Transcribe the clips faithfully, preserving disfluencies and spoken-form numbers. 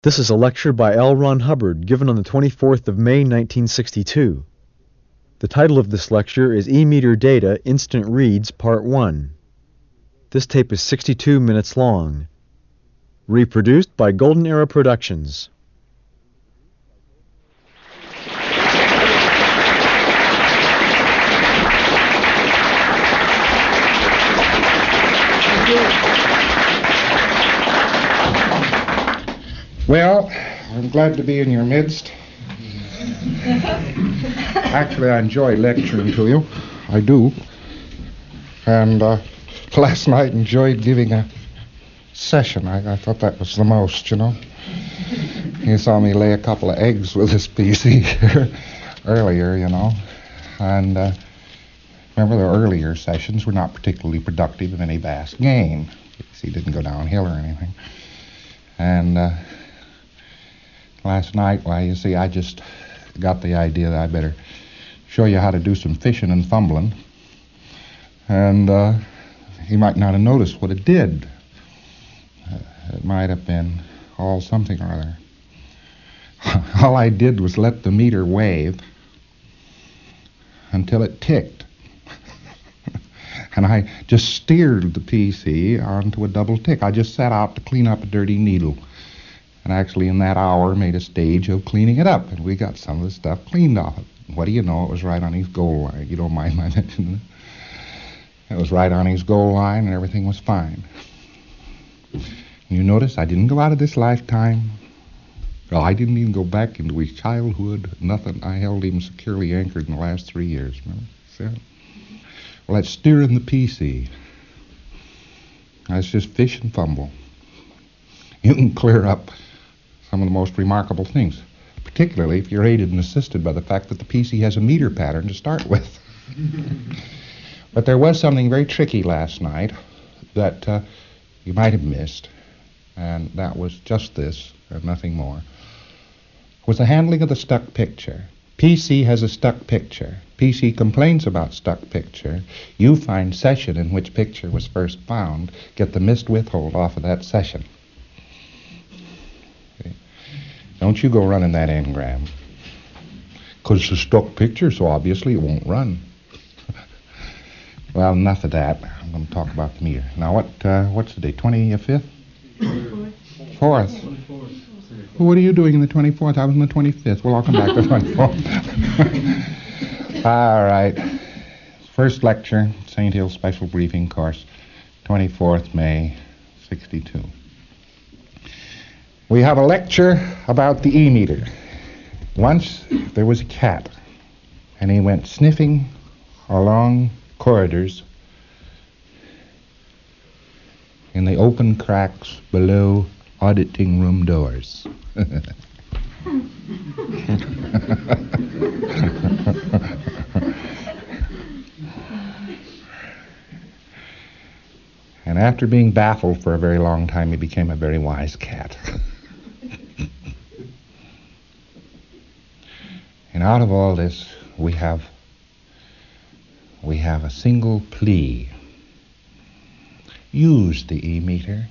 This is a lecture by L. Ron Hubbard given on the twenty-fourth of May nineteen sixty-two. The title of this lecture is E-meter Data Instant Reads Part one. This tape is sixty-two minutes long. Reproduced by Golden Era Productions. Well, I'm glad to be in your midst. Actually, I enjoy lecturing to you. I do. And uh, last night enjoyed giving a session. I, I thought that was the most, you know. You saw me lay a couple of eggs with this P C earlier, you know. And uh, remember, the earlier sessions were not particularly productive of any vast gain. P C didn't go downhill or anything. And uh, last night, well, you see, I just got the idea that I better show you how to do some fishing and fumbling. And uh, you might not have noticed what it did. Uh, it might have been all something or other. All I did was let the meter wave until it ticked. And I just steered the P C onto a double tick. I just set out to clean up a dirty needle. And actually in that hour made a stage of cleaning it up. And we got some of the stuff cleaned off it. What do you know? It was right on his goal line. You don't mind my mentioning it? It was right on his goal line and everything was fine. And you notice I didn't go out of this lifetime. Well, I didn't even go back into his childhood. Nothing. I held him securely anchored in the last three years. Remember? See that? Well, that's steering the P C. That's just fish and fumble. You can clear up some of the most remarkable things, particularly if you're aided and assisted by the fact that the P C has a meter pattern to start with. But there was something very tricky last night that uh, you might have missed, and that was just this, and nothing more, was the handling of the stuck picture. P C has a stuck picture. P C complains about stuck picture. You find session in which picture was first found. Get the missed withhold off of that session. Don't you go running that engram. Because it's a stuck picture, so obviously it won't run. Well, enough of that. I'm going to talk about the meter. Now, what? Uh, what's the date? twenty-fifth? Fourth. Well, what are you doing in the twenty-fourth? I was in the twenty-fifth. Well, I'll come back to the twenty-fourth. All right. First lecture, Saint Hill Special Briefing Course, twenty-fourth May, sixty-two. We have a lecture about the E-meter. Once there was a cat, and he went sniffing along corridors in the open cracks below auditing room doors. And after being baffled for a very long time, he became a very wise cat. And out of all this, we have we have a single plea. Use the E-meter.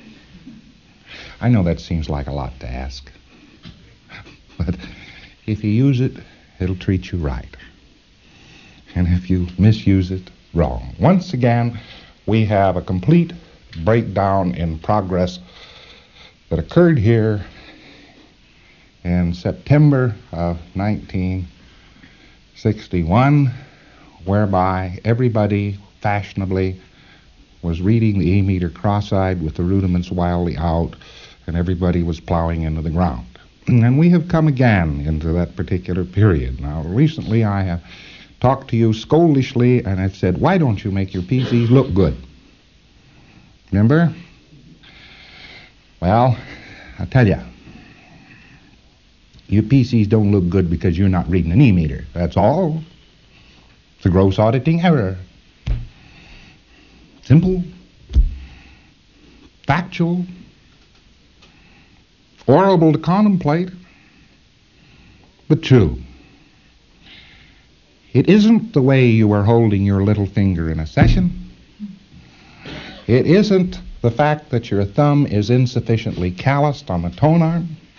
I know that seems like a lot to ask. But if you use it, it'll treat you right. And if you misuse it, wrong. Once again, we have a complete breakdown in progress that occurred here in September of nineteen sixty-one, whereby everybody fashionably was reading the E-meter cross-eyed with the rudiments wildly out, and everybody was plowing into the ground. And we have come again into that particular period. Now, recently I have talked to you scoldishly, and I've said, why don't you make your P Cs look good? Remember? Well, I'll tell you. Your P Cs don't look good because you're not reading an E-meter. That's all. It's a gross auditing error. Simple. Factual. Horrible to contemplate. But true. It isn't the way you are holding your little finger in a session. It isn't the fact that your thumb is insufficiently calloused on the tone arm.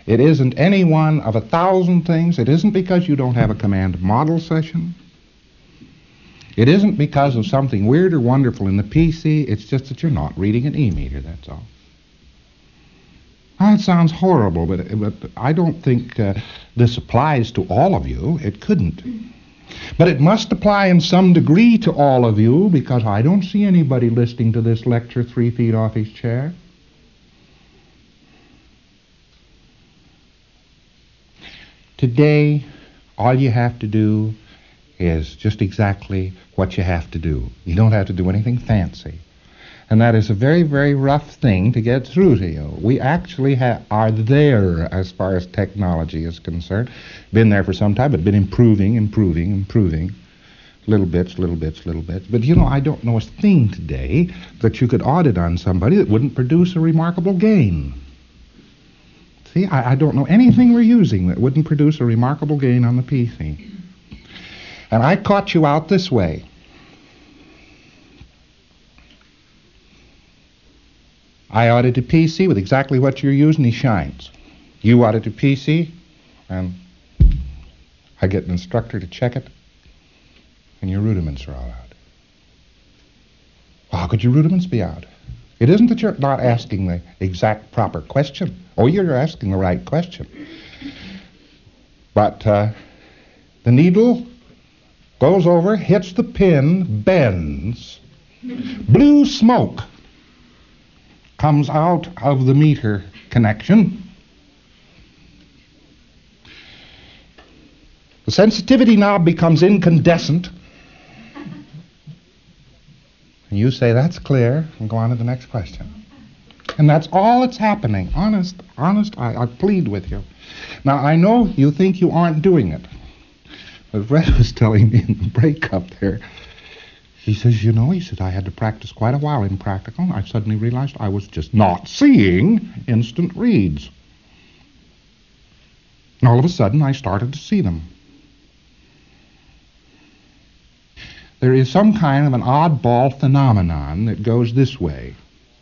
It isn't any one of a thousand things. It isn't because you don't have a command model session. It isn't because of something weird or wonderful in the P C. It's just that you're not reading an E-meter, that's all. Now, it sounds horrible, but, but I don't think uh, this applies to all of you. It couldn't. But it must apply in some degree to all of you, because I don't see anybody listening to this lecture three feet off his chair. Today, all you have to do is just exactly what you have to do. You don't have to do anything fancy. And that is a very, very rough thing to get through to you. We actually ha- are there as far as technology is concerned. Been there for some time, but been improving, improving, improving. Little bits, little bits, little bits. But, you know, I don't know a thing today that you could audit on somebody that wouldn't produce a remarkable gain. See, I, I don't know anything we're using that wouldn't produce a remarkable gain on the P C. And I caught you out this way. I audit a P C with exactly what you're using, he shines. You audit a P C, and I get an instructor to check it, and your rudiments are all out. How could your rudiments be out? It isn't that you're not asking the exact proper question. Oh, you're asking the right question. But uh, the needle goes over, hits the pin, bends. Blue smoke comes out of the meter connection. The sensitivity knob becomes incandescent. And you say, that's clear, and go on to the next question. And that's all that's happening. Honest, honest, I, I plead with you. Now, I know you think you aren't doing it. But Fred was telling me in the break up there, he says, you know, he said, I had to practice quite a while in practical, and I suddenly realized I was just not seeing instant reads. And all of a sudden, I started to see them. There is some kind of an oddball phenomenon that goes this way.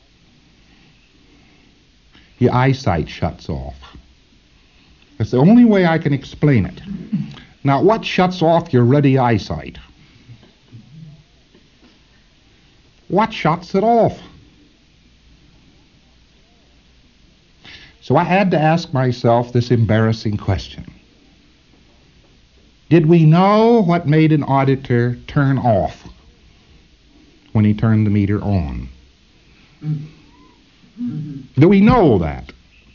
Your eyesight shuts off. That's the only way I can explain it. Now, what shuts off your ready eyesight? What shuts it off? So I had to ask myself this embarrassing question. Did we know what made an auditor turn off when he turned the meter on? Mm-hmm. Do we know that?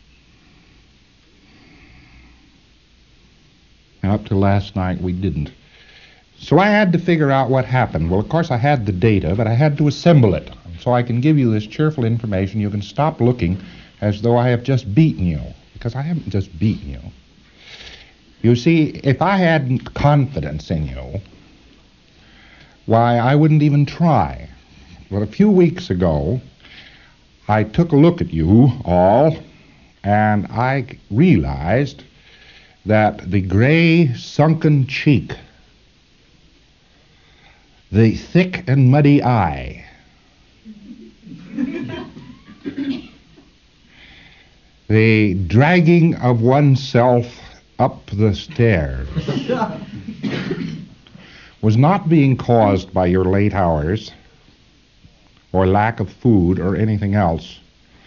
And up to last night, we didn't. So I had to figure out what happened. Well, of course, I had the data, but I had to assemble it. So I can give you this cheerful information. You can stop looking as though I have just beaten you, because I haven't just beaten you. You see, if I hadn't confidence in you, why, I wouldn't even try. Well, a few weeks ago, I took a look at you all, and I realized that the gray, sunken cheek, the thick and muddy eye, the dragging of oneself up the stairs was not being caused by your late hours or lack of food or anything else,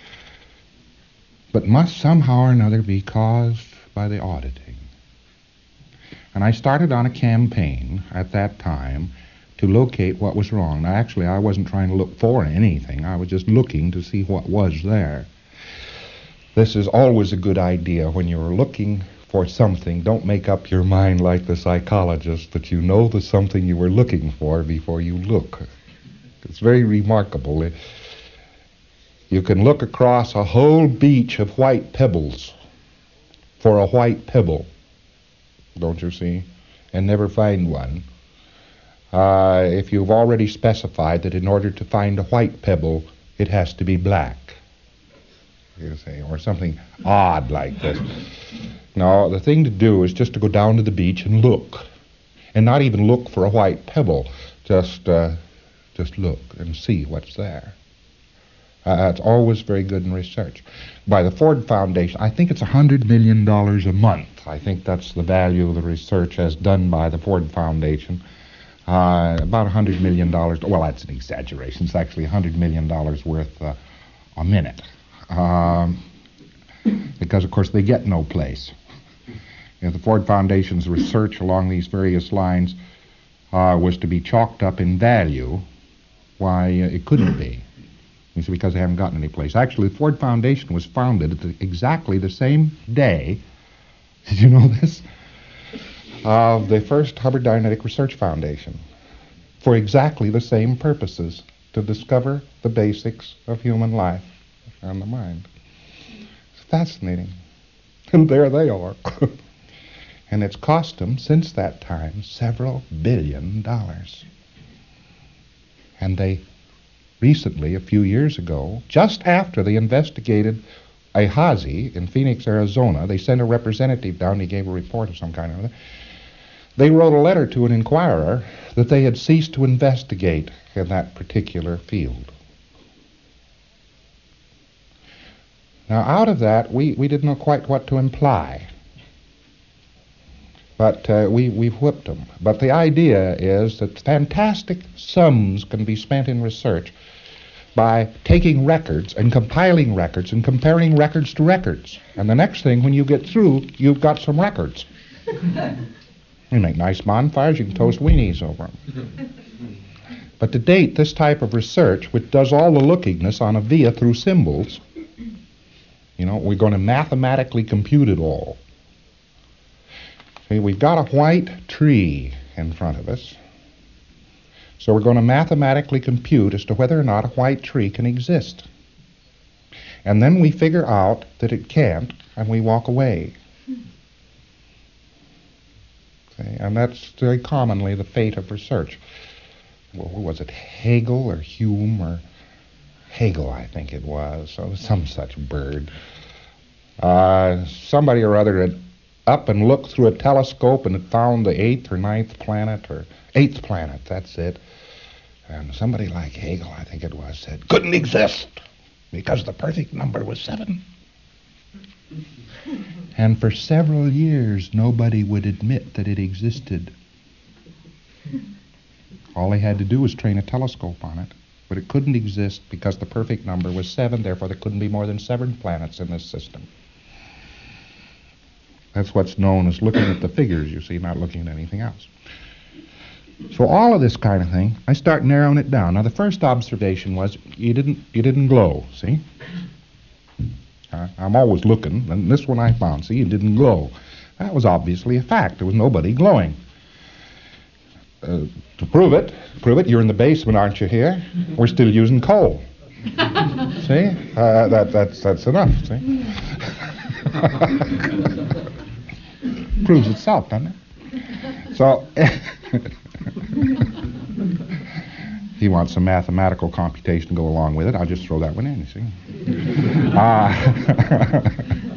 but must somehow or another be caused by the auditing. And I started on a campaign at that time to locate what was wrong. Now, actually, I wasn't trying to look for anything. I was just looking to see what was there. This is always a good idea. When you're looking for something, don't make up your mind like the psychologist that you know the something you were looking for before you look. It's very remarkable. You can look across a whole beach of white pebbles for a white pebble, don't you see, and never find one. Uh, if you've already specified that in order to find a white pebble, it has to be black, you see, or something odd like this. No, the thing to do is just to go down to the beach and look, and not even look for a white pebble. Just, uh, just look and see what's there. Uh, it's always very good in research. By the Ford Foundation, I think it's one hundred million dollars a month. I think that's the value of the research as done by the Ford Foundation. Uh, about one hundred million dollars. Well, that's an exaggeration. It's actually one hundred million dollars worth uh, a minute. Um, because, of course, they get no place. You know, the Ford Foundation's research along these various lines uh, was to be chalked up in value. Why, uh, it couldn't be. You see, because they haven't gotten any place. Actually, the Ford Foundation was founded at the, exactly the same day, did you know this, of the first Hubbard Dianetic Research Foundation, for exactly the same purposes, to discover the basics of human life and the mind. It's fascinating. And there they are. And it's cost them, since that time, several billion dollars. And they recently, a few years ago, just after they investigated a Hazy in Phoenix, Arizona, they sent a representative down, he gave a report of some kind or other. They wrote a letter to an inquirer that they had ceased to investigate in that particular field. Now, out of that, we, we didn't know quite what to imply. But uh, we, we've whipped them. But the idea is that fantastic sums can be spent in research by taking records and compiling records and comparing records to records. And the next thing, when you get through, you've got some records. You make nice bonfires, you can toast weenies over them. But to date, this type of research, which does all the lookingness on a via through symbols, you know, we're going to mathematically compute it all. See, we've got a white tree in front of us. So we're going to mathematically compute as to whether or not a white tree can exist. And then we figure out that it can't, and we walk away. See, and that's very commonly the fate of research. Well, was it Hegel or Hume or Hegel, I think it was, or some such bird. Uh, somebody or other had up and looked through a telescope and had found the eighth or ninth planet, or eighth planet, that's it. And somebody like Hegel, I think it was, said, couldn't exist because the perfect number was seven. And for several years, nobody would admit that it existed. All they had to do was train a telescope on it. But it couldn't exist because the perfect number was seven, therefore there couldn't be more than seven planets in this system. That's what's known as looking at the figures, you see, not looking at anything else. So all of this kind of thing, I start narrowing it down. Now, the first observation was you didn't you didn't glow, see? Uh, I'm always looking, and this one I found, see, you didn't glow. That was obviously a fact. There was nobody glowing. Uh, to prove it, prove it, you're in the basement, aren't you, here? We're still using coal. See? Uh, that, that's, that's enough, see? Proves itself, doesn't it? So, he wants some mathematical computation to go along with it. I'll just throw that one in, you see. Uh,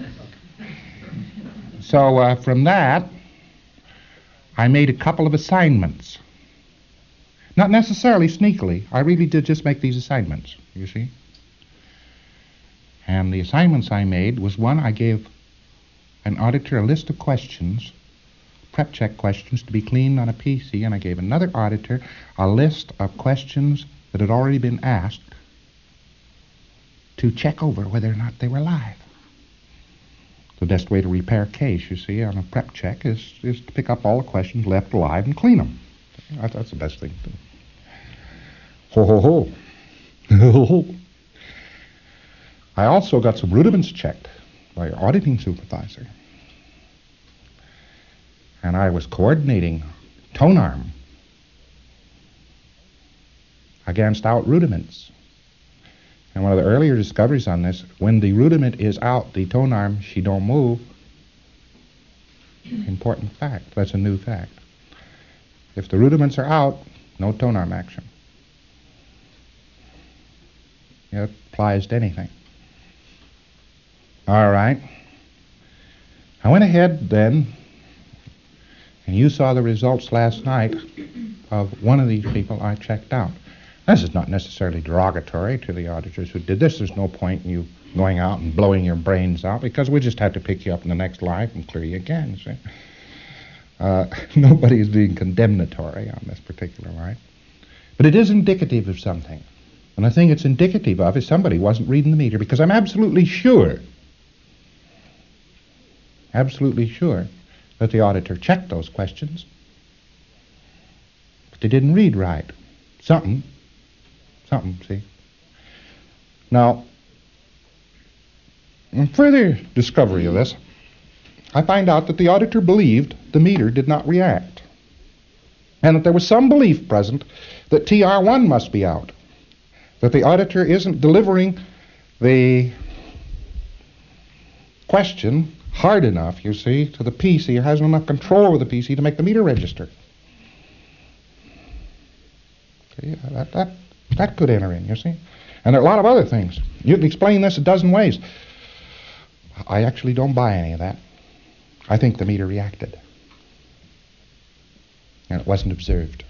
so, uh, from that, I made a couple of assignments. Not necessarily sneakily. I really did just make these assignments, you see. And the assignments I made was, one, I gave an auditor a list of questions, prep check questions to be cleaned on a P C, and I gave another auditor a list of questions that had already been asked to check over whether or not they were live. The best way to repair a case, you see, on a prep check is, is to pick up all the questions left alive and clean them. That's, that's the best thing to do. Ho, ho, ho. Ho, ho. I also got some rudiments checked by your auditing supervisor. And I was coordinating tone arm against out rudiments. And one of the earlier discoveries on this, when the rudiment is out, the tone arm, she don't move. Important fact. That's a new fact. If the rudiments are out, no tone arm action. It applies to anything. All right. I went ahead then, and you saw the results last night of one of these people I checked out. This is not necessarily derogatory to the auditors who did this. There's no point in you going out and blowing your brains out, because we just have to pick you up in the next life and clear you again, see? Uh, nobody is being condemnatory on this particular line. But it is indicative of something. And the thing it's indicative of is somebody wasn't reading the meter, because I'm absolutely sure, absolutely sure that the auditor checked those questions. But they didn't read right. Something, something, see? Now, in further discovery of this, I find out that the auditor believed the meter did not react, and that there was some belief present that T R one must be out, that the auditor isn't delivering the question hard enough, you see, to the P C, or hasn't enough control over the P C to make the meter register. See, that, that, that could enter in, you see. And there are a lot of other things. You can explain this a dozen ways. I actually don't buy any of that. I think the meter reacted, and it wasn't observed.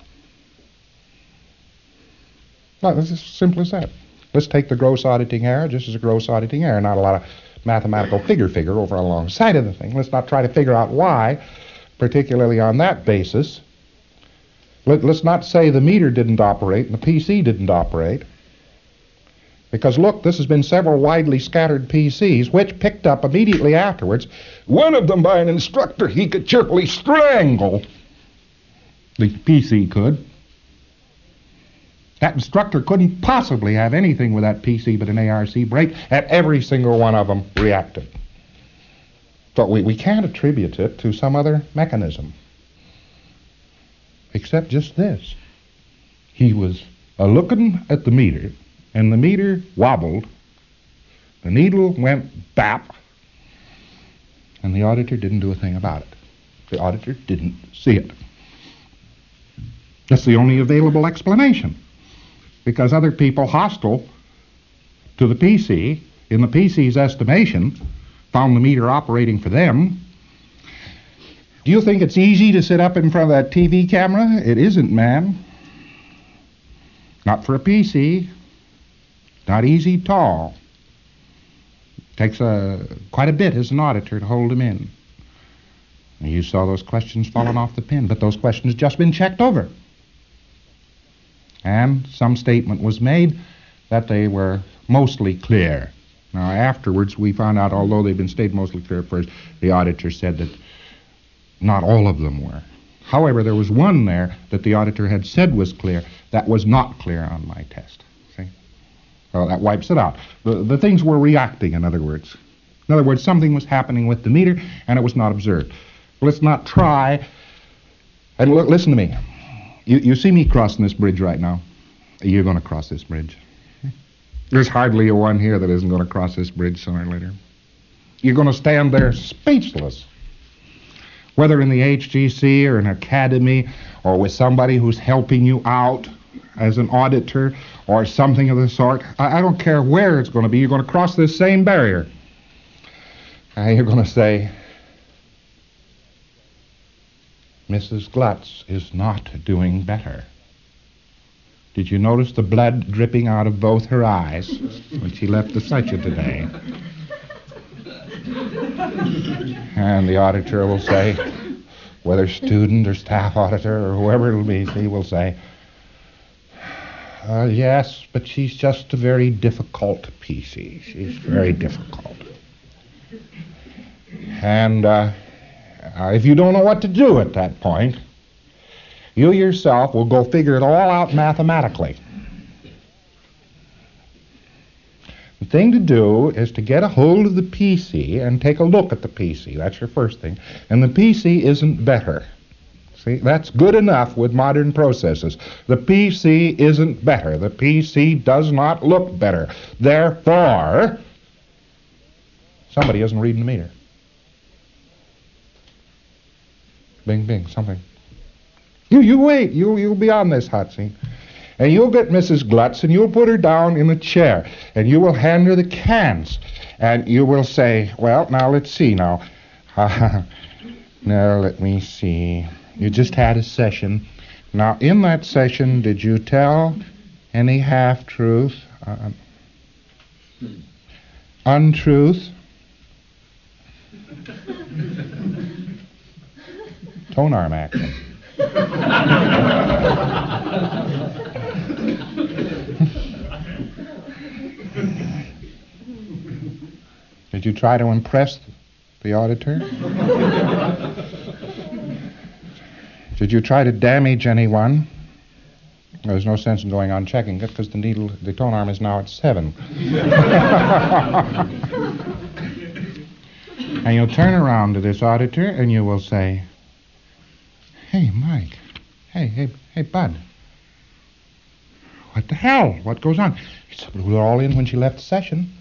No, it's as simple as that. Let's take the gross auditing error just as a gross auditing error, not a lot of mathematical figure figure over alongside of the thing. Let's not try to figure out why, particularly on that basis. Let, let's not say the meter didn't operate and the P C didn't operate. Because, look, this has been several widely scattered P Cs, which picked up immediately afterwards, one of them by an instructor he could cheerfully strangle. The P C could. That instructor couldn't possibly have anything with that P C but an A R C break, and every single one of them reacted. So we, we can't attribute it to some other mechanism, except just this. He was a-looking at the meter, and the meter wobbled, the needle went bap, and the auditor didn't do a thing about it. The auditor didn't see it. That's the only available explanation, because other people hostile to the P C, in the P C's estimation, found the meter operating for them. Do you think it's easy to sit up in front of that T V camera? It isn't, man. Not for a P C. Not easy at all. Takes a, quite a bit as an auditor to hold them in. And you saw those questions falling off the pin, but those questions just been checked over. And some statement was made that they were mostly clear. Now, afterwards, we found out, although they've been stated mostly clear at first, the auditor said that not all of them were. However, there was one there that the auditor had said was clear that was not clear on my test. Well, that wipes it out. The, the things were reacting, in other words. In other words, something was happening with the meter, and it was not observed. Let's not try. And look, listen to me. You, you see me crossing this bridge right now? You're going to cross this bridge. There's hardly a one here that isn't going to cross this bridge sooner or later. You're going to stand there speechless. Whether in the H G C or an academy or with somebody who's helping you out as an auditor or something of the sort. I, I don't care where it's going to be. You're going to cross this same barrier. And you're going to say, Missus Glutz is not doing better. Did you notice the blood dripping out of both her eyes when she left the section today? And the auditor will say, whether student or staff auditor or whoever it'll be, he will say, Uh, yes, but she's just a very difficult P C. She's very difficult. And uh, uh, if you don't know what to do at that point, you yourself will go figure it all out mathematically. The thing to do is to get a hold of the P C and take a look at the P C. That's your first thing. And the P C isn't better. See, that's good enough with modern processes. The P C isn't better. The P C does not look better. Therefore, somebody isn't reading the meter. Bing, bing, something. You, you wait. You, you'll be on this hot scene. And you'll get Missus Glutz and you'll put her down in the chair and you will hand her the cans and you will say, well, now let's see now. Now, let me see. You just had a session. Now, in that session, did you tell any half-truth, uh, untruth, tone arm action. Did you try to impress the auditor? Did you try to damage anyone? There's no sense in going on checking it because the needle, the tone arm is now at seven. And you'll turn around to this auditor and you will say, "Hey, Mike. Hey, hey, hey, Bud. What the hell? What goes on?" He said, "We were all in when she left the session."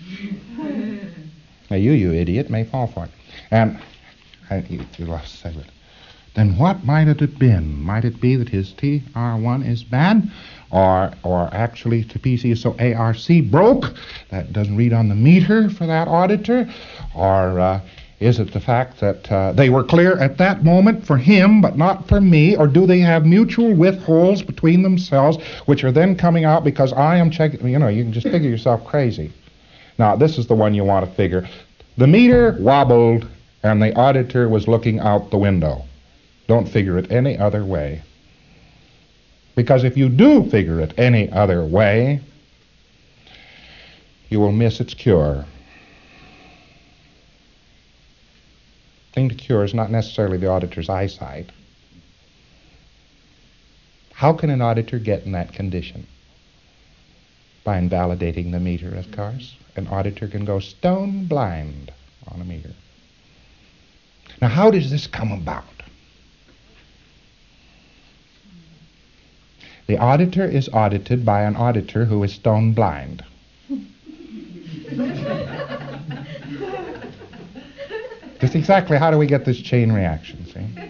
Now, you, you idiot, may fall for it. And I, you, you lost sight of it. Then what might it have been? Might it be that his T R one is bad? Or or actually the P C is so A R C broke that it doesn't read on the meter for that auditor? Or uh, is it the fact that uh, they were clear at that moment for him but not for me? Or do they have mutual withholds between themselves which are then coming out because I am checking? You know, you can just figure yourself crazy. Now, this is the one you want to figure. The meter wobbled and the auditor was looking out the window. Don't figure it any other way. Because if you do figure it any other way, you will miss its cure. The thing to cure is not necessarily the auditor's eyesight. How can an auditor get in that condition? By invalidating the meter, of course. An auditor can go stone blind on a meter. Now, how does this come about? The auditor is audited by an auditor who is stone blind. Just exactly how do we get this chain reaction,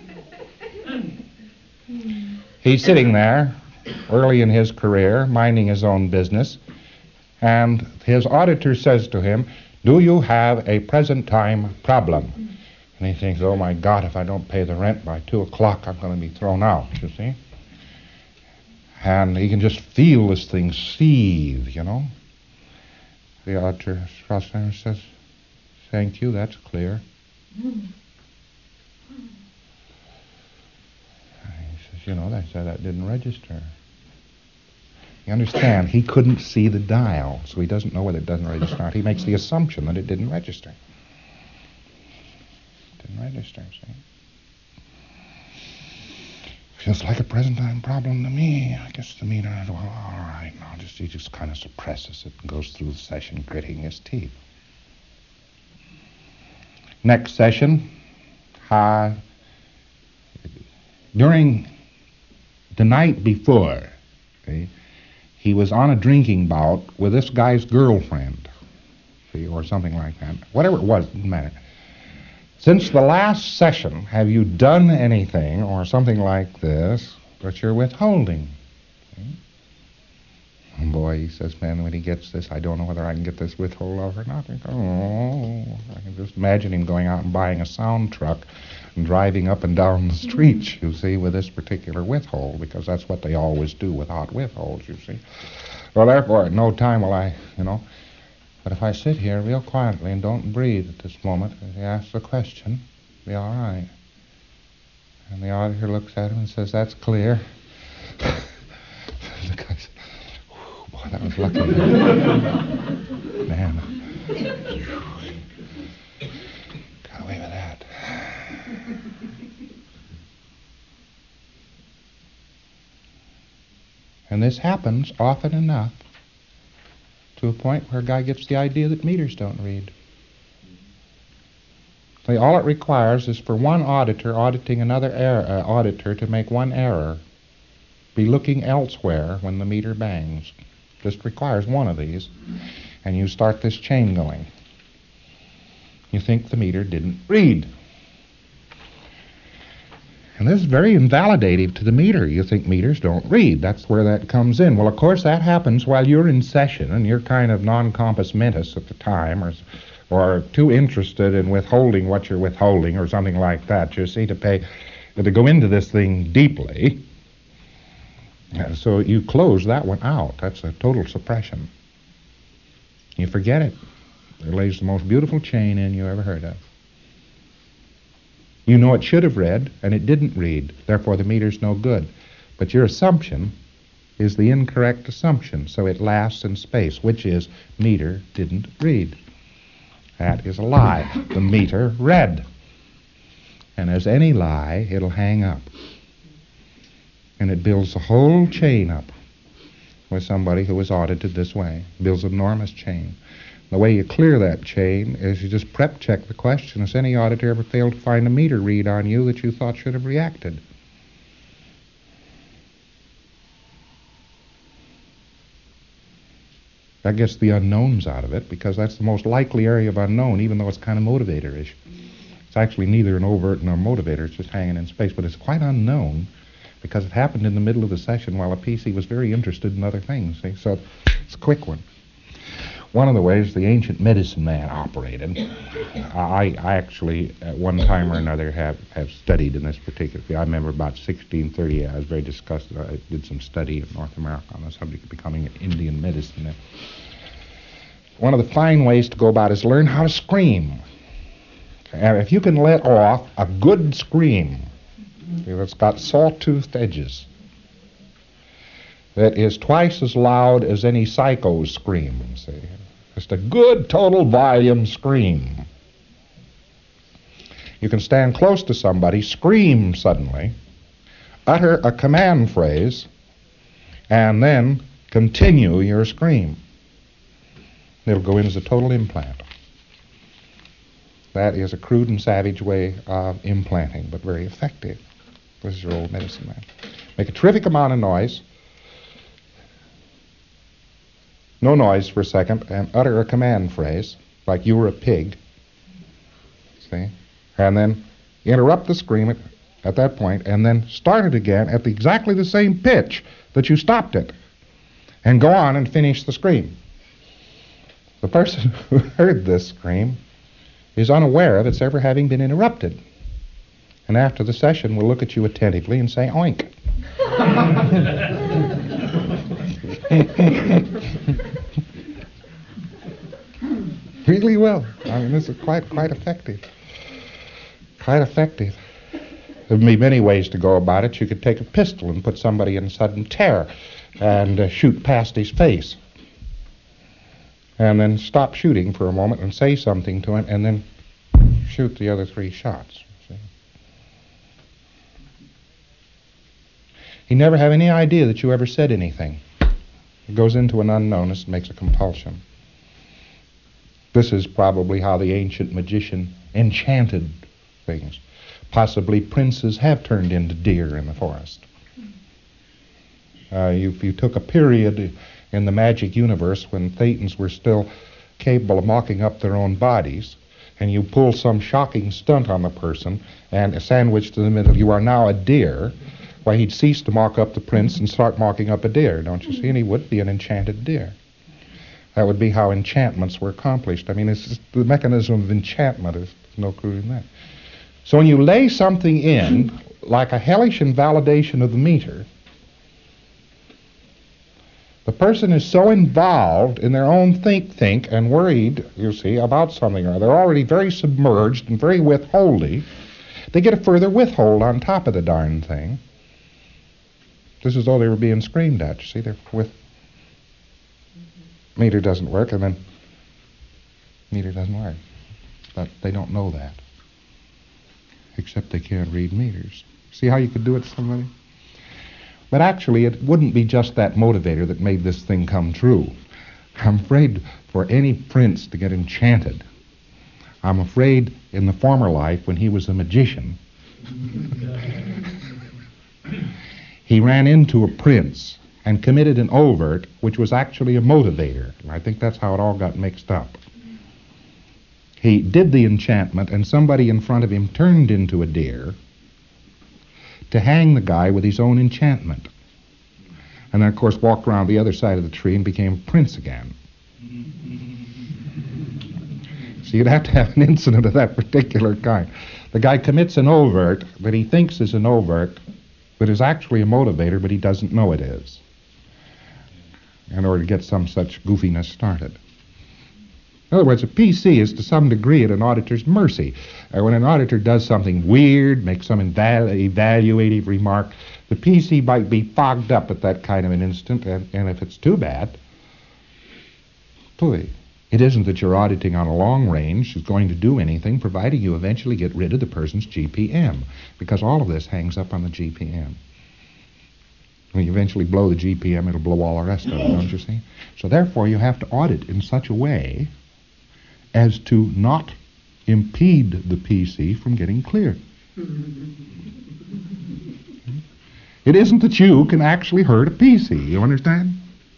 see? He's sitting there early in his career, minding his own business, and his auditor says to him, "Do you have a present time problem?" And he thinks, "Oh my God, if I don't pay the rent by two o'clock, I'm going to be thrown out," you see? And he can just feel this thing seethe, you know? The auditor says, "Thank you, that's clear." And he says, "You know, that, that didn't register." You understand, he couldn't see the dial, so he doesn't know whether it doesn't register. He makes the assumption that it didn't register. It didn't register, see? Feels like a present time problem to me. I guess the meter, well, all right, now just he just kind of suppresses it and goes through the session gritting his teeth. Next session, uh, during the night before, okay, he was on a drinking bout with this guy's girlfriend, see, or something like that. Whatever it was, didn't matter. Since the last session, have you done anything or something like this that you're withholding? See? Oh boy, he says, man, when he gets this, I don't know whether I can get this withhold off or not. Oh, I can just imagine him going out and buying a sound truck and driving up and down the streets, you see, with this particular withhold, because that's what they always do without withholds, you see. Well, therefore, at no time will I, you know, but if I sit here real quietly and don't breathe at this moment, and he asks a question, it'll be all right. And the auditor looks at him and says, "That's clear." The guy says, "Boy, that was lucky." Man. Got away with that. And this happens often enough to a point where a guy gets the idea that meters don't read. See, all it requires is for one auditor auditing another er- uh, auditor to make one error, be looking elsewhere when the meter bangs. Just requires one of these, and you start this chain going. You think the meter didn't read. And this is very invalidative to the meter. You think meters don't read. That's where that comes in. Well, of course, that happens while you're in session, and you're kind of non-compos mentis at the time, or, or too interested in withholding what you're withholding, or something like that, you see, to pay, to go into this thing deeply. Uh, So you close that one out. That's a total suppression. You forget it. There lays the most beautiful chain in you ever heard of. You know it should have read, and it didn't read. Therefore, the meter's no good. But your assumption is the incorrect assumption, so it lasts in space, which is meter didn't read. That is a lie. The meter read. And as any lie, it'll hang up. And it builds the whole chain up with somebody who is audited this way. Builds an enormous chain. The way you clear that chain is you just prep check the question. Has any auditor ever failed to find a meter read on you that you thought should have reacted? That gets the unknowns out of it, because that's the most likely area of unknown, even though it's kind of motivator-ish. It's actually neither an overt nor motivator. It's just hanging in space. But it's quite unknown because it happened in the middle of the session while a P C was very interested in other things. See? So it's a quick one. One of the ways the ancient medicine man operated, I, I actually, at one time or another, have, have studied in this particular field. I remember about sixteen thirty, I was very disgusted. I did some study in North America on the subject of becoming an Indian medicine. One of the fine ways to go about it is learn how to scream. And if you can let off a good scream that's got saw-toothed edges, that is twice as loud as any psycho's scream, see? Just a good total volume scream. You can stand close to somebody, scream suddenly, utter a command phrase, and then continue your scream. It'll go in as a total implant. That is a crude and savage way of implanting, but very effective. This is your old medicine man. Make a terrific amount of noise, no noise for a second, and utter a command phrase, like you were a pig, see? And then interrupt the scream at, at that point, and then start it again at the, exactly the same pitch that you stopped it, and go on and finish the scream. The person who heard this scream is unaware of its ever having been interrupted. And after the session, will look at you attentively and say, oink. Really will. I mean, this is quite, quite effective. Quite effective. There would be many ways to go about it. You could take a pistol and put somebody in sudden terror and uh, shoot past his face. And then stop shooting for a moment and say something to him, and then shoot the other three shots. See? He never have any idea that you ever said anything. It goes into an unknownness and makes a compulsion. This is probably how the ancient magician enchanted things. Possibly princes have turned into deer in the forest. Uh, if you took a period in the magic universe when Thetans were still capable of mocking up their own bodies, and you pull some shocking stunt on the person and sandwiched in the middle, you are now a deer, why, he'd cease to mock up the prince and start mocking up a deer, don't you see? And he would be an enchanted deer. That would be how enchantments were accomplished. I mean, it's just the mechanism of enchantment. There's no clue in that. So when you lay something in, like a hellish invalidation of the meter, the person is so involved in their own think-think and worried, you see, about something or other. They're already very submerged and very withholdy. They get a further withhold on top of the darn thing. Just as though they were being screamed at, you see. They're with... Meter doesn't work, and then meter doesn't work. But they don't know that. Except they can't read meters. See how you could do it to somebody? But actually, it wouldn't be just that motivator that made this thing come true. I'm afraid for any prince to get enchanted. I'm afraid in the former life, when he was a magician, he ran into a prince and committed an overt, which was actually a motivator. And I think that's how it all got mixed up. He did the enchantment, and somebody in front of him turned into a deer to hang the guy with his own enchantment. And then, of course, walked around the other side of the tree and became prince again. So you'd have to have an incident of that particular kind. The guy commits an overt that he thinks is an overt, that is actually a motivator, but he doesn't know it is, in order to get some such goofiness started. In other words, a P C is to some degree at an auditor's mercy. Uh, when an auditor does something weird, makes some eval- evaluative remark, the P C might be fogged up at that kind of an instant, and, and if it's too bad, pooey. It isn't that your auditing on a long range is going to do anything, providing you eventually get rid of the person's G P M, because all of this hangs up on the G P M. When you eventually blow the G P M, it'll blow all the rest of it, don't you see? So therefore, you have to audit in such a way as to not impede the P C from getting clear. It isn't that you can actually hurt a P C, you understand?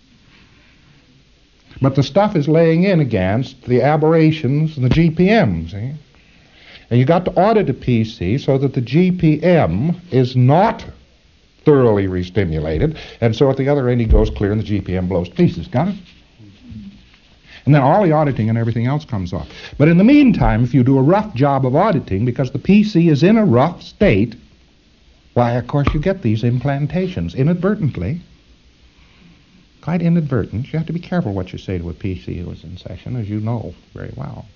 But the stuff is laying in against the aberrations and the G P M, see? And you got to audit a P C so that the G P M is not thoroughly restimulated, and so at the other end he goes clear and the G P M blows to pieces. Got it? And then all the auditing and everything else comes off. But in the meantime, if you do a rough job of auditing, because the P C is in a rough state, why, of course, you get these implantations inadvertently. Quite inadvertent. You have to be careful what you say to a P C who is in session, as you know very well.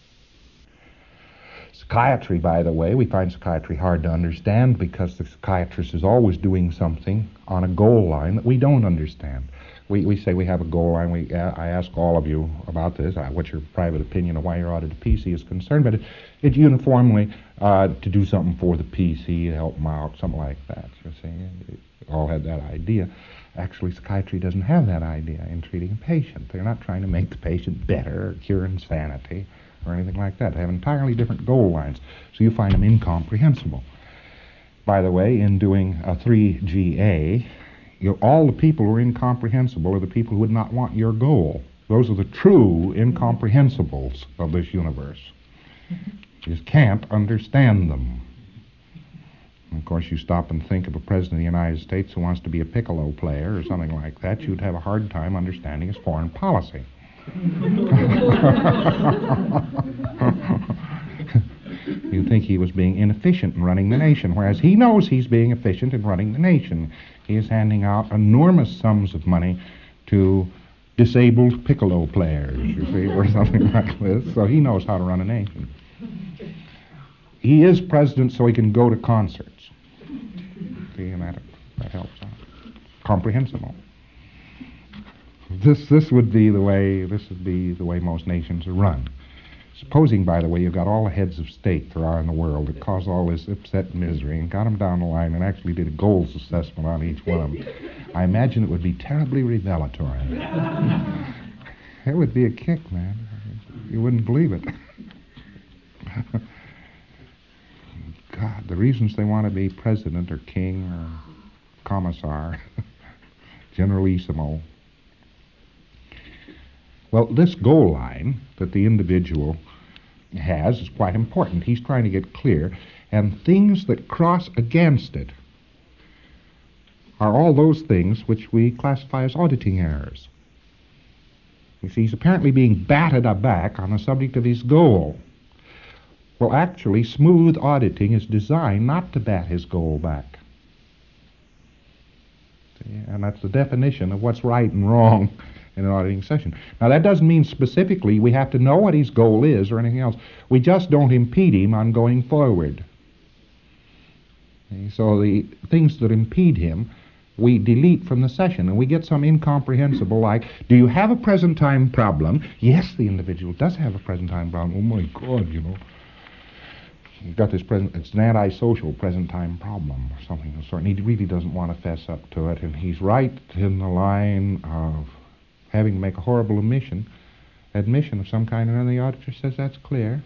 Psychiatry, by the way, we find psychiatry hard to understand because the psychiatrist is always doing something on a goal line that we don't understand. We we say we have a goal line. We uh, I ask all of you about this, uh, what your private opinion of why your audited P C is concerned, but it, it's uniformly uh, to do something for the P C, to help them out, something like that. You see, we all had that idea. Actually, psychiatry doesn't have that idea in treating a patient. They're not trying to make the patient better or cure insanity or anything like that. They have entirely different goal lines, so you find them incomprehensible. By the way, in doing a three G A, you know, all the people who are incomprehensible are the people who would not want your goal. Those are the true incomprehensibles of this universe. You just can't understand them. And of course, you stop and think of a president of the United States who wants to be a piccolo player or something like that, you'd have a hard time understanding his foreign policy. You'd think he was being inefficient in running the nation, whereas he knows he's being efficient in running the nation. He is handing out enormous sums of money to disabled piccolo players, you see, or something like this, so he knows how to run a nation. He is president so he can go to concerts. See, and that, that helps out. Comprehensible. This this would be the way this would be the way most nations are run. Supposing, by the way, you've got all the heads of state there are in the world that caused all this upset misery and got them down the line and actually did a goals assessment on each one of them, I imagine it would be terribly revelatory. It would be a kick, man. You wouldn't believe it. God, the reasons they want to be president or king or commissar, generalissimo. Well, this goal line that the individual has is quite important. He's trying to get clear, and things that cross against it are all those things which we classify as auditing errors. You see, he's apparently being batted aback on the subject of his goal. Well, actually, smooth auditing is designed not to bat his goal back. See? And that's the definition of what's right and wrong in an auditing session. Now, that doesn't mean specifically we have to know what his goal is or anything else. We just don't impede him on going forward. See? So the things that impede him, we delete from the session, and we get some incomprehensible like, do you have a present time problem? Yes, the individual does have a present time problem. Oh, my God, you know. You've got this present, it's an antisocial present time problem or something of the sort, and he really doesn't want to fess up to it, and he's right in the line of having to make a horrible admission, admission of some kind, and then the auditor says that's clear.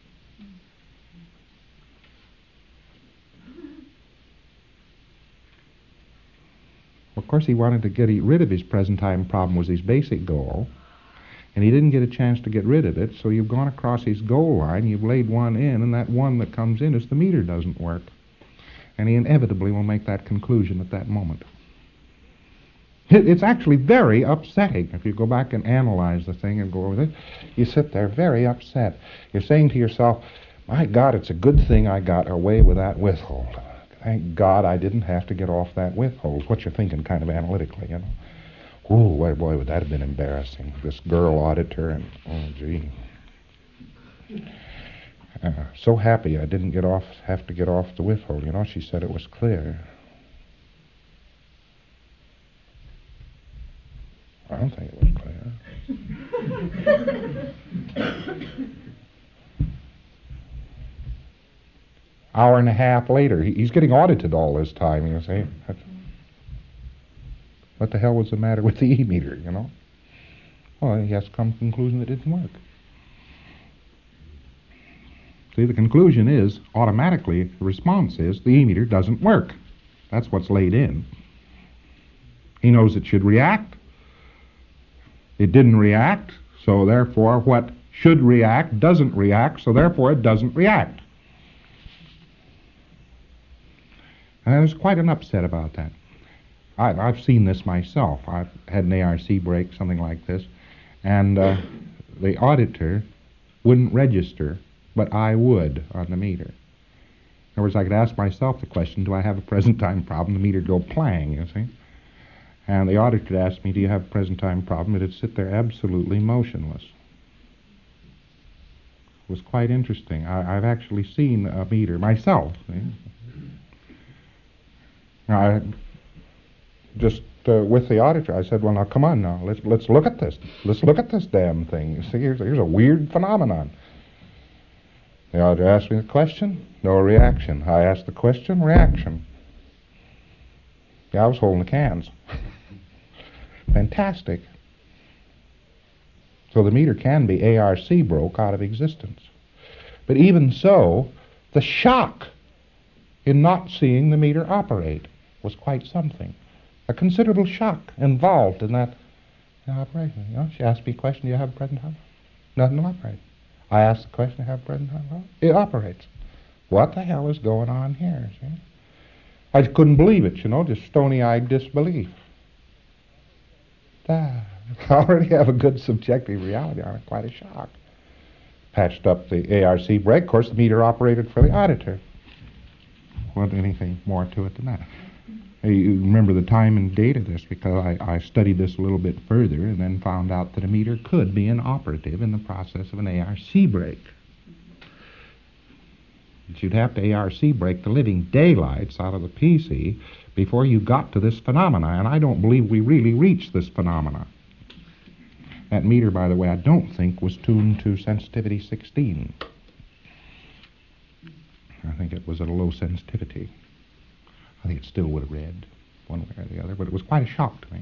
Of course, he wanted to get rid of his present time problem was his basic goal, and he didn't get a chance to get rid of it, so you've gone across his goal line, you've laid one in, and that one that comes in is the meter doesn't work. And he inevitably will make that conclusion at that moment. It, it's actually very upsetting. If you go back and analyze the thing and go over it, you sit there very upset. You're saying to yourself, my God, it's a good thing I got away with that withhold. Thank God I didn't have to get off that withhold. What you're thinking kind of analytically, you know. Oh, boy, boy, would that have been embarrassing. This girl auditor and, oh, gee. Uh, so happy I didn't get off, have to get off the withhold. You know, she said it was clear. I don't think it was clear. Hour and a half later, he, he's getting audited all this time, you see. What the hell was the matter with the E-meter, you know? Well, he has to come to the conclusion that it didn't work. See, the conclusion is, automatically, the response is, the E-meter doesn't work. That's what's laid in. He knows it should react. It didn't react, so therefore what should react doesn't react, so therefore it doesn't react. And there's quite an upset about that. I've, I've seen this myself. I've had an A R C break, something like this, and uh, the auditor wouldn't register, but I would on the meter. In other words, I could ask myself the question, do I have a present time problem? The meter would go plang, you see. And the auditor would ask me, do you have a present time problem? It would sit there absolutely motionless. It was quite interesting. I, I've actually seen a meter myself. See? I just uh, with the auditor, I said, well, now come on now, let's let's look at this. Let's look at this damn thing. You see, here's, here's a weird phenomenon. The auditor asked me the question, no reaction. I asked the question, reaction. Yeah, I was holding the cans. Fantastic. So the meter can be A R C broke out of existence. But even so, the shock in not seeing the meter operate was quite something. A considerable shock involved in that operation. You know, she asked me a question, do you have a present time? Nothing to operate. I asked the question, do you have a present time? It operates. What the hell is going on here? See? I just couldn't believe it, you know, just stony-eyed disbelief. Ah, I already have a good subjective reality on it, quite a shock. Patched up the A R C break. Of course, the meter operated for the auditor. Wasn't anything more to it than that. You remember the time and date of this because I, I studied this a little bit further and then found out that a meter could be inoperative in the process of an A R C break. But you'd have to A R C break the living daylights out of the P C before you got to this phenomena, and I don't believe we really reached this phenomena. That meter, by the way, I don't think was tuned to sensitivity sixteen. I think it was at a low sensitivity. I think it still would have read one way or the other, but it was quite a shock to me.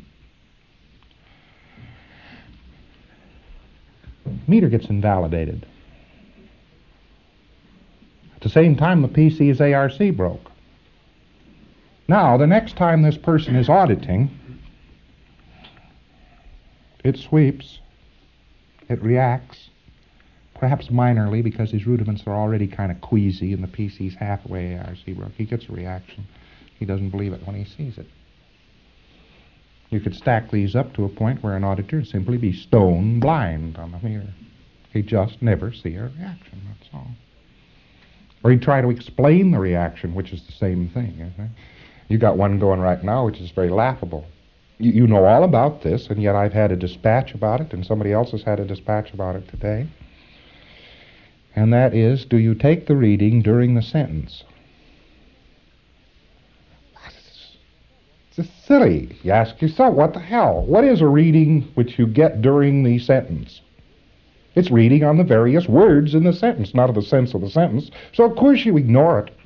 Meter gets invalidated. At the same time, the P C's A R C broke. Now, the next time this person is auditing, it sweeps, it reacts, perhaps minorly because his rudiments are already kind of queasy and the P C's halfway A R C broke. He gets a reaction. He doesn't believe it when he sees it. You could stack these up to a point where an auditor would simply be stone blind on the meter. He'd just never see a reaction, that's all. Or he'd try to explain the reaction, which is the same thing. Isn't it? You got one going right now, which is very laughable. You, you know all about this, and yet I've had a dispatch about it, and somebody else has had a dispatch about it today. And that is, do you take the reading during the sentence? It's just silly. You ask yourself, what the hell? What is a reading which you get during the sentence? It's reading on the various words in the sentence, not of the sense of the sentence. So of course you ignore it.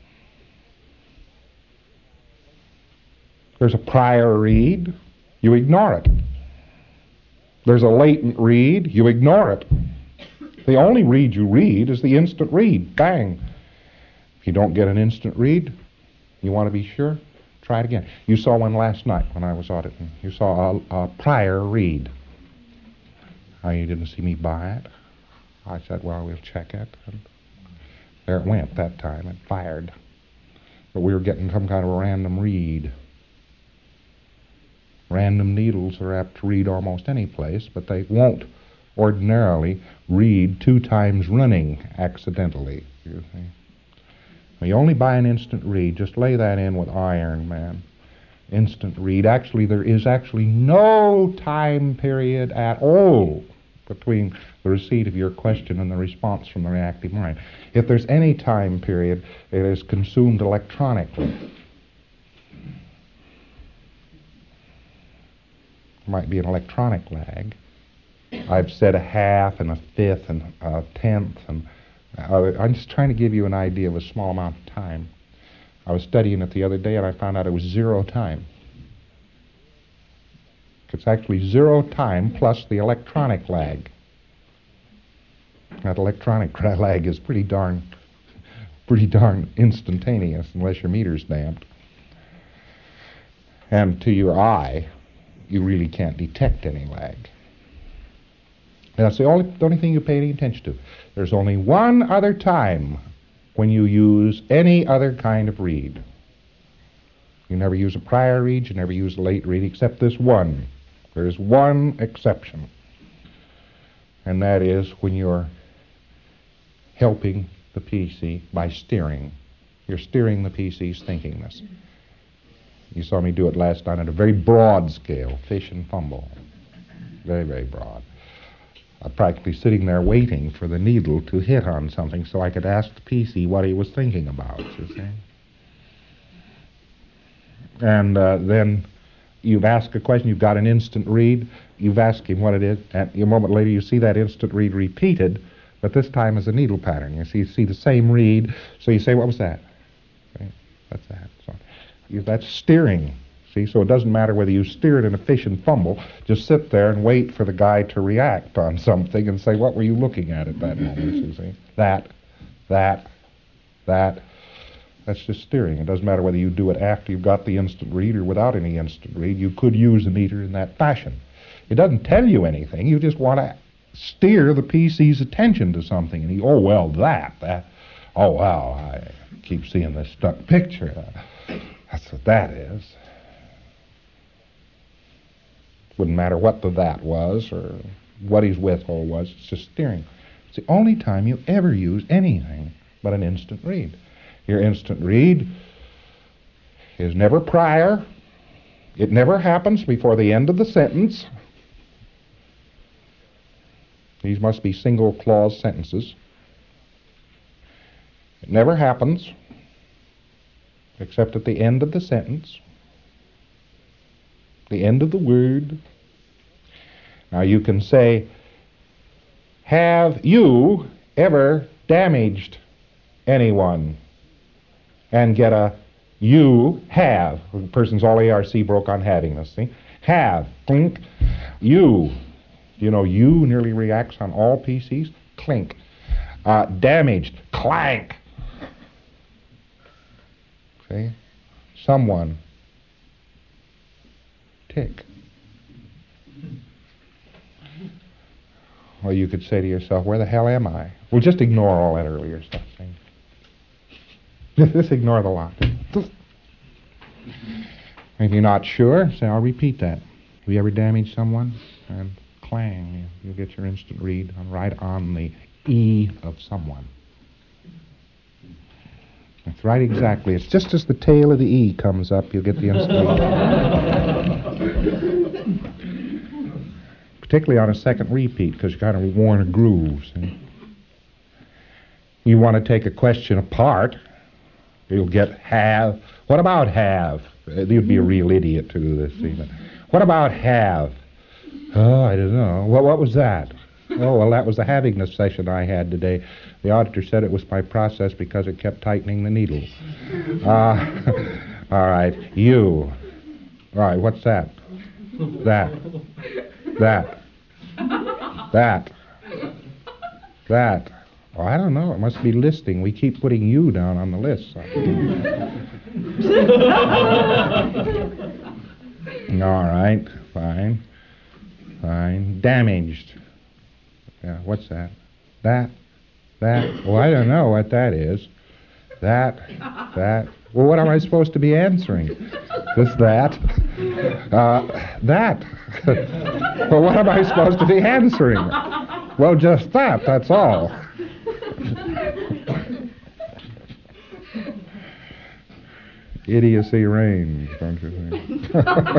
There's a prior read, you ignore it. There's a latent read, you ignore it. The only read you read is the instant read. Bang. If you don't get an instant read, you want to be sure, try it again. You saw one last night when I was auditing. You saw a, a prior read. Oh, you didn't see me buy it? I said, well, we'll check it. And there it went that time. It fired. But we were getting some kind of a random read. Random needles are apt to read almost any place, but they won't ordinarily read two times running accidentally. You see. You only buy an instant read. Just lay that in with iron, man. Instant read. Actually, there is actually no time period at all between the receipt of your question and the response from the reactive mind. If there's any time period, it is consumed electronically. Might be an electronic lag. I've said a half and a fifth and a tenth, and uh, I'm just trying to give you an idea of a small amount of time. I was studying it the other day and I found out it was zero time. It's actually zero time plus the electronic lag. That electronic lag is pretty darn, pretty darn instantaneous unless your meter's damped. And to your eye, you really can't detect any lag. That's the only, the only thing you pay any attention to. There's only one other time when you use any other kind of read. You never use a prior read, you never use a late read, except this one. There's one exception. And that is when you're helping the P C by steering. You're steering the P C's thinkingness. You saw me do it last night at a very broad scale, fish and fumble. Very, very broad. I'm practically sitting there waiting for the needle to hit on something so I could ask the P C what he was thinking about, you see. And uh, then you've asked a question, you've got an instant read, you've asked him what it is, and a moment later you see that instant read repeated, but this time as a needle pattern. You see, you see the same read, so you say, what was that? Okay, what's that? So, you, that's steering. See, so it doesn't matter whether you steer it in a fish and fumble, just sit there and wait for the guy to react on something and say, what were you looking at at that moment, you see? That, that, that. That's just steering. It doesn't matter whether you do it after you've got the instant read or without any instant read. You could use a meter in that fashion. It doesn't tell you anything. You just want to steer the P C's attention to something. And he, oh, well, that, that. Oh, wow, I keep seeing this stuck picture. That's what that is. Wouldn't matter what the that was or what his withhold was. It's just steering. It's the only time you ever use anything but an instant read. Your instant read is never prior. It never happens before the end of the sentence. These must be single clause sentences. It never happens except at the end of the sentence, the end of the word. Now you can say, have you ever damaged anyone? And get a you have. The person's all A R C broke on having this, see? Have, clink, you. You know, you nearly reacts on all P Cs. Clink. Uh, damaged, clank. See? Someone. Tick. Well, you could say to yourself, where the hell am I? Well, just ignore all that earlier stuff. See? Just ignore the lot. If you're not sure, say, I'll repeat that. Have you ever damaged someone? And clang, you'll get your instant read on, right on the E of someone. That's right, exactly. It's just as the tail of the E comes up, you'll get the instant read. Particularly on a second repeat, because you kind of worn a groove. See? You want to take a question apart, you'll get have. What about have? You'd be a real idiot to do this, even. What about have? Oh, I don't know. Well, what was that? Oh, well, that was the havingness session I had today. The auditor said it was my process because it kept tightening the needle. Uh, all right, you. All right, what's that? That. That. That. That. Oh, I don't know. It must be listing. We keep putting you down on the list. All right, fine. Fine. Damaged. Yeah, what's that? That. That. Well, I don't know what that is. That. That. Well, what am I supposed to be answering? Just that. Uh, that. Well, what am I supposed to be answering? Well, just that. That's all. idiocy reigns, don't you think?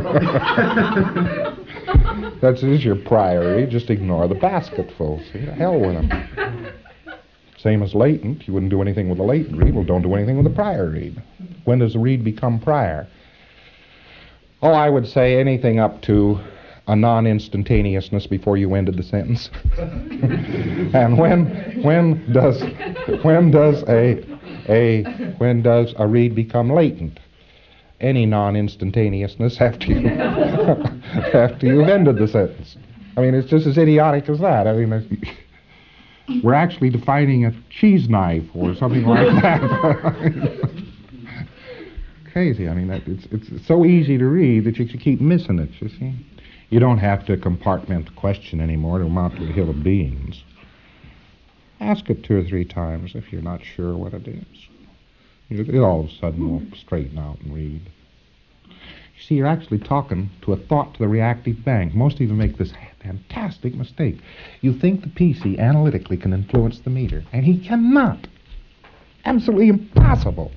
That's is your priority. Just ignore the basketful. See, to hell with them. Same as latent. You wouldn't do anything with a latent read. Well, don't do anything with a prior read. When does the read become prior? Oh, I would say anything up to a non-instantaneousness before you ended the sentence. And when when does when does a a when does a read become latent? Any non-instantaneousness after you after you've ended the sentence. I mean, it's just as idiotic as that. I mean, we're actually defining a cheese knife or something like that. Crazy. I mean, that, it's it's so easy to read that you keep missing it. You see, you don't have to compartment the question anymore to amount to a hill of beans. Ask it two or three times if you're not sure what it is. It, it all of a sudden will straighten out and read. You see, you're actually talking to a thought to the reactive bank. Most of you make this fantastic mistake. You think the P C analytically can influence the meter, and he cannot. Absolutely impossible.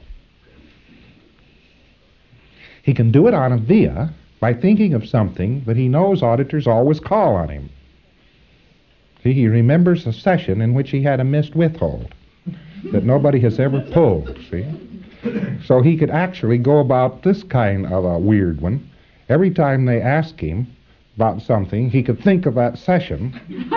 He can do it on a via by thinking of something that he knows auditors always call on him. See, he remembers a session in which he had a missed withhold that nobody has ever pulled, see? So he could actually go about this kind of a weird one. Every time they ask him about something, he could think of that session,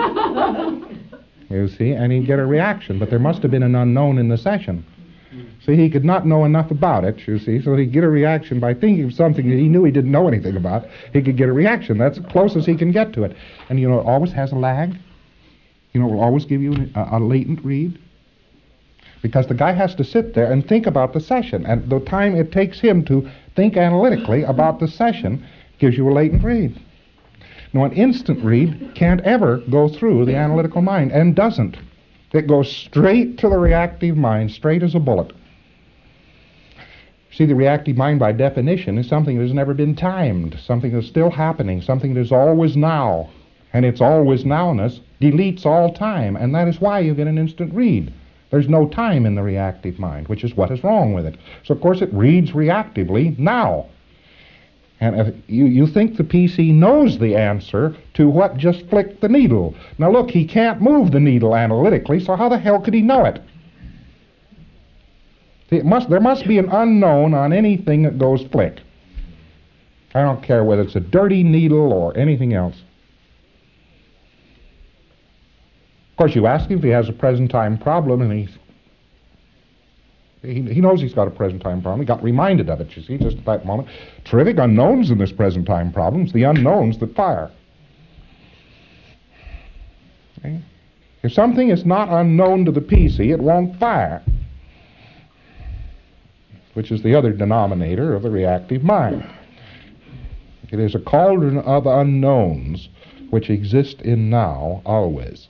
you see, and he'd get a reaction. But there must have been an unknown in the session. See, he could not know enough about it, you see, so he'd get a reaction by thinking of something that he knew he didn't know anything about. He could get a reaction. That's as close as he can get to it. And, you know, it always has a lag. You know, it will always give you a, a latent read. Because the guy has to sit there and think about the session. And the time it takes him to think analytically about the session gives you a latent read. Now, an instant read can't ever go through the analytical mind, and doesn't. It goes straight to the reactive mind, straight as a bullet. See, the reactive mind, by definition, is something that has never been timed, something that's still happening, something that is always now. And its always nowness deletes all time, and that is why you get an instant read. There's no time in the reactive mind, which is what is wrong with it. So, of course, it reads reactively now. And if you, you think the P C knows the answer to what just flicked the needle. Now, look, he can't move the needle analytically, so how the hell could he know it? See, it must, there must be an unknown on anything that goes flick. I don't care whether it's a dirty needle or anything else. Of course, you ask him if he has a present time problem, and he's, he he knows he's got a present time problem. He got reminded of it, you see, just at that moment. Terrific unknowns in this present time problem. It's the unknowns that fire. Okay? If something is not unknown to the P C, it won't fire, which is the other denominator of the reactive mind. It is a cauldron of unknowns which exist in now always.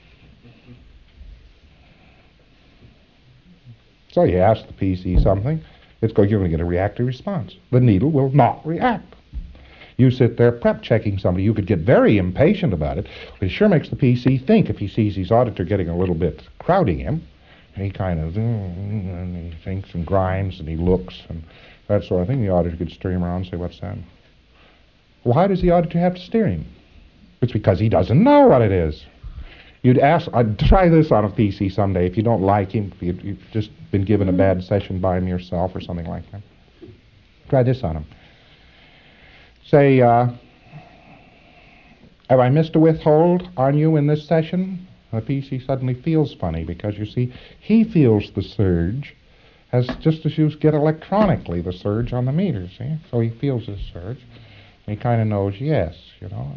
So you ask the P C something, it's going, you're going to get a reactive response. The needle will not react. You sit there prep checking somebody. You could get very impatient about it, but it sure makes the P C think if he sees his auditor getting a little bit crowding him. And he kind of, and he thinks and grinds and he looks and that sort of thing. The auditor could steer him around and say, what's that? Well, why does the auditor have to steer him? It's because he doesn't know what it is. You'd ask, I'd try this on a P C someday. If you don't like him, if you've, you've just been given a bad session by him yourself or something like that, try this on him. Say, uh, have I missed a withhold on you in this session? The P C suddenly feels funny because, you see, he feels the surge as just as you get electronically the surge on the meter, see? So he feels this surge. And he kind of knows, yes, you know.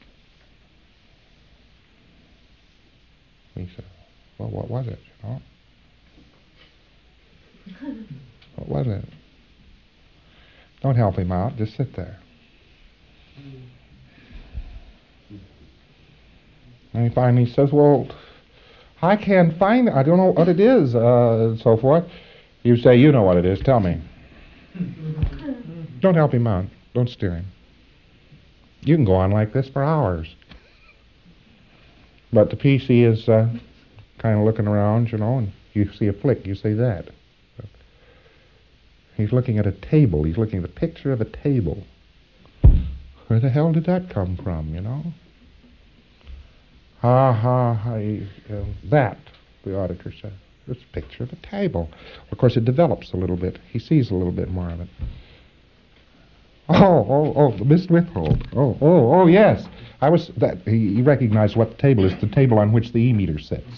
He said, well, what was it, you know? What was it? Don't help him out, just sit there. And he finally says, well, I can't find it. I don't know what it is, uh, and so forth. You say, you know what it is, tell me. Don't help him out. Don't steer him. You can go on like this for hours. But the P C is uh, kind of looking around, you know, and you see a flick, you say that. He's looking at a table. He's looking at a picture of a table. Where the hell did that come from, you know? Ha ha, ha, uh, that, the auditor said. It's a picture of a table. Of course, it develops a little bit. He sees a little bit more of it. Oh, oh, oh, Miss Withold. Oh, oh, oh, yes. I was, that, he, he recognized what the table is, the table on which the E-meter sits.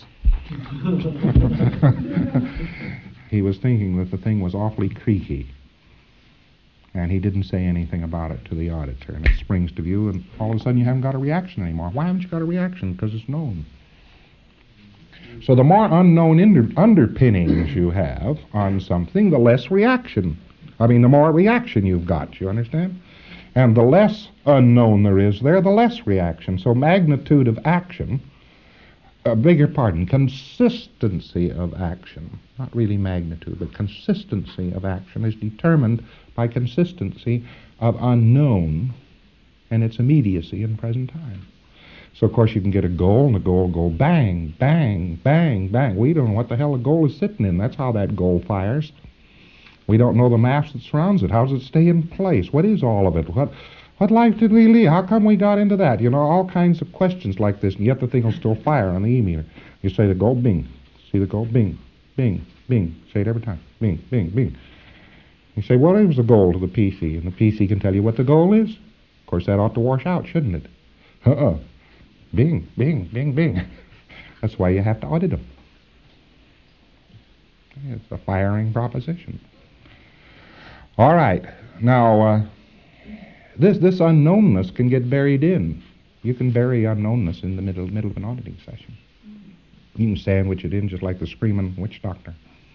He was thinking that the thing was awfully creaky. And he didn't say anything about it to the auditor. And it springs to view, and all of a sudden you haven't got a reaction anymore. Why haven't you got a reaction? Because it's known. So the more unknown under, underpinnings you have on something, the less reaction. I mean, the more reaction you've got, you understand? And the less unknown there is there, the less reaction. So magnitude of action, uh, beg your pardon, consistency of action, not really magnitude, but consistency of action is determined by consistency of unknown and its immediacy in present time. So, of course, you can get a goal, and the goal will go bang, bang, bang, bang. We don't know what the hell the goal is sitting in. That's how that goal fires. We don't know the mass that surrounds it. How does it stay in place? What is all of it? What what life did we lead? How come we got into that? You know, all kinds of questions like this, and yet the thing will still fire on the E-meter. You say the goal, bing. See the goal, bing, bing, bing. Say it every time. Bing, bing, bing. You say, what is the goal to the P C? And the P C can tell you what the goal is. Of course, that ought to wash out, shouldn't it? Uh-uh. Bing, bing, bing, bing. That's why you have to audit them. It's a firing proposition. All right. Now, uh, this this unknownness can get buried in. You can bury unknownness in the middle middle of an auditing session. You can sandwich it in just like the screaming witch doctor.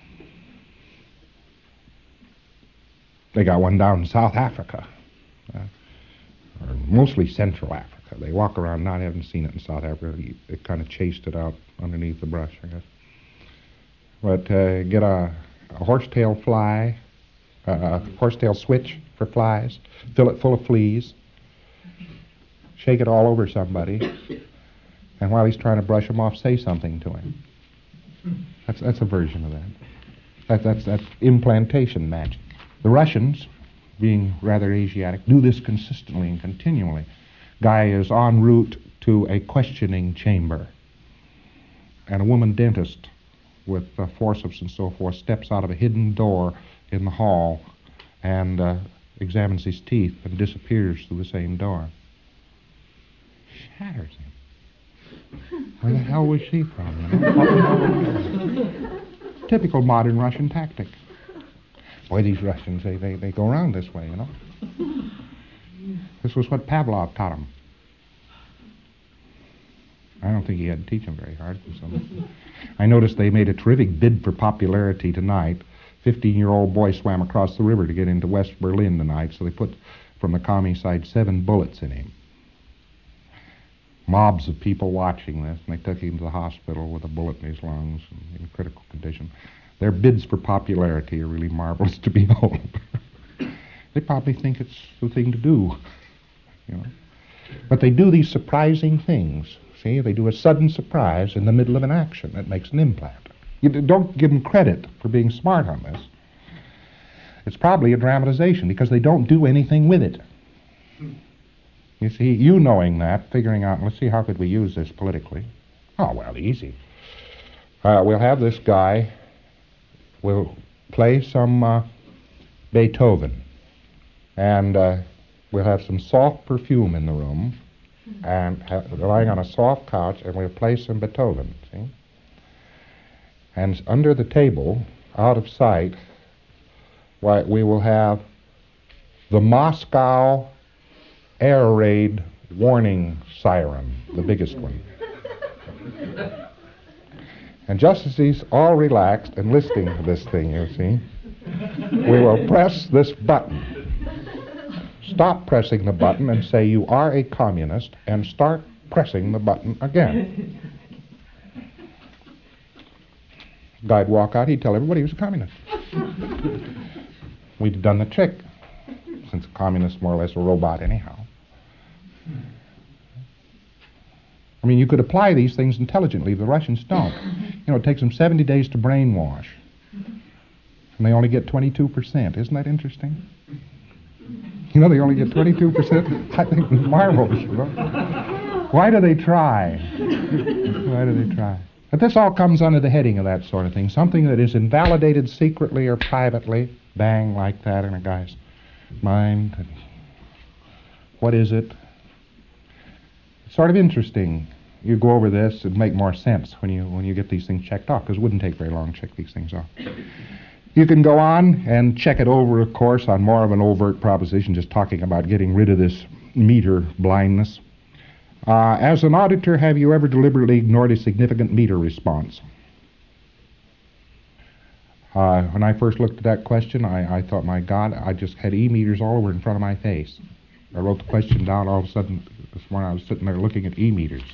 They got one down in South Africa, uh, or mostly Central Africa. They walk around, now I haven't seen it in South Africa. They kind of chased it out underneath the brush, I guess. But uh, get a, a horsetail fly, uh, a horsetail switch for flies, fill it full of fleas, shake it all over somebody, and while he's trying to brush them off, say something to him. That's that's a version of that. that that's that's implantation magic. The Russians, being rather Asiatic, do this consistently and continually. Guy is en route to a questioning chamber, and a woman dentist with uh, forceps and so forth steps out of a hidden door in the hall and uh, examines his teeth and disappears through the same door. Shatters him. Where the hell was she from? You know? Typical modern Russian tactic. Boy, these Russians, they, they, they go around this way, you know. This was what Pavlov taught them. I don't think he had to teach them very hard. I noticed they made a terrific bid for popularity tonight. Fifteen-year-old boy swam across the river to get into West Berlin tonight, so they put, from the commie side, seven bullets in him. Mobs of people watching this, and they took him to the hospital with a bullet in his lungs and in critical condition. Their bids for popularity are really marvelous to behold. They probably think it's the thing to do, you know. But they do these surprising things. See, they do a sudden surprise in the middle of an action that makes an implant. You don't give them credit for being smart on this. It's probably a dramatization because they don't do anything with it. You see, you knowing that, figuring out, let's see, how could we use this politically? Oh, well, easy. Uh, we'll have this guy, we'll play some uh, Beethoven, and uh, we'll have some soft perfume in the room, and ha- lying on a soft couch, and we'll play some Beethoven, see? And under the table, out of sight, why, we will have the Moscow air raid warning siren, the biggest one. And just as he's all relaxed and listening to this thing, you see, we will press this button. Stop pressing the button and say, you are a communist, and start pressing the button again. Guy'd walk out, he'd tell everybody he was a communist. We'd done the trick, since a communist's more or less a robot anyhow. I mean, you could apply these things intelligently. The Russians don't. You know, it takes them seventy days to brainwash. and they only get twenty-two percent. Isn't that interesting? You know, they only get twenty-two percent. I think it's marvelous. You know? Why do they try? Why do they try? But this all comes under the heading of that sort of thing. Something that is invalidated secretly or privately, bang, like that in a guy's mind. What is it? It's sort of interesting. You go over this, it'd make more sense when you when you get these things checked off, because it wouldn't take very long to check these things off. You can go on and check it over, of course, on more of an overt proposition, just talking about getting rid of this meter blindness. Uh, as an auditor, have you ever deliberately ignored a significant meter response? Uh, when I first looked at that question, I, I thought, my God, I just had E-meters all over in front of my face. I wrote the question down. All of a sudden, this morning I was sitting there looking at E-meters.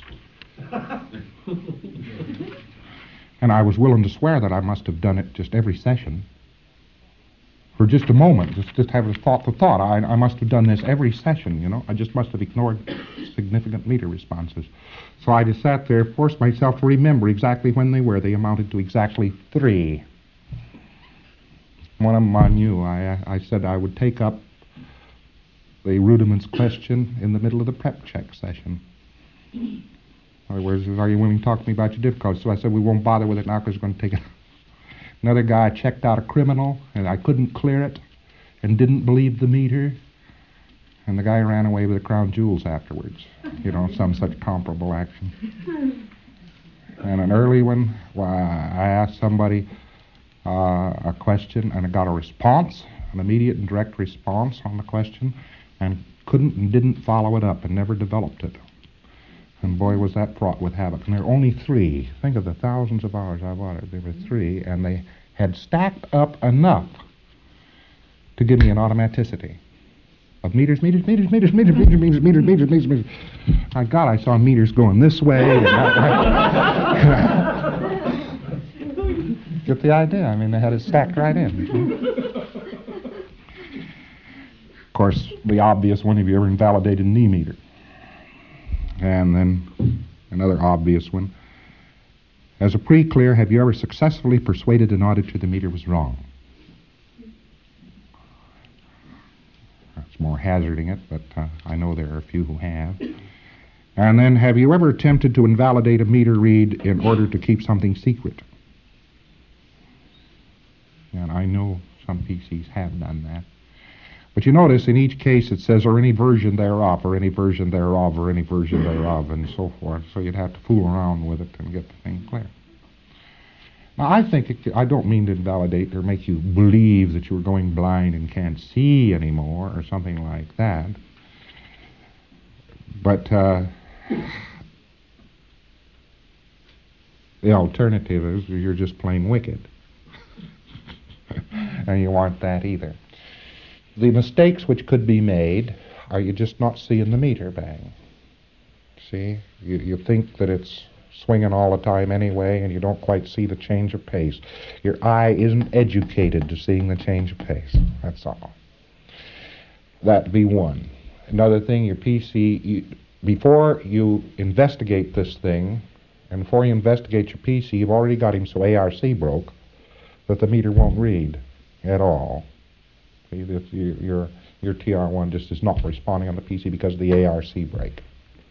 And I was willing to swear that I must have done it just every session. For just a moment, just, just have a thought the thought. I, I must have done this every session, you know. I just must have ignored significant meter responses. So I just sat there, forced myself to remember exactly when they were. They amounted to exactly three. One of them I knew. I, I said I would take up the rudiments question in the middle of the prep check session. In other words, are you willing to talk to me about your difficulties? So I said, we won't bother with it now because we're going to take it. Another guy checked out a criminal, and I couldn't clear it, and didn't believe the meter, and the guy ran away with the crown jewels afterwards. You know, some such comparable action. And an early one, well, I asked somebody uh, a question, and I got a response, an immediate and direct response on the question, and couldn't and didn't follow it up, and never developed it. And boy, was that fraught with havoc. And there were only three. Think of the thousands of hours I've audited. There were three, and they had stacked up enough to give me an automaticity of meters, meters, meters, meters, meters, meters, meters, meters, meters, meters, meters. My God, I saw meters going this way. And get the idea? I mean, they had it stacked right in. Of course, the obvious one, have you ever invalidated an E-meter? And then another obvious one. As a pre-clear, have you ever successfully persuaded an auditor the meter was wrong? That's more hazarding it, but uh, I know there are a few who have. And then, have you ever attempted to invalidate a meter read in order to keep something secret? And I know some P Cs have done that. But you notice in each case it says, or any version thereof, or any version thereof, or any version thereof, and so forth. So you'd have to fool around with it and get the thing clear. Now, I think, it, I don't mean to invalidate or make you believe that you're going blind and can't see anymore, or something like that. But uh, the alternative is you're just plain wicked. And you aren't that either. The mistakes which could be made are you just not seeing the meter bang. See? You, you think that it's swinging all the time anyway, and you don't quite see the change of pace. Your eye isn't educated to seeing the change of pace. That's all. That'd be one. Another thing, your P C, you, before you investigate this thing, and before you investigate your P C, you've already got him so A R C broke that the meter won't read at all. Your, your T R one just is not responding on the P C because of the A R C break.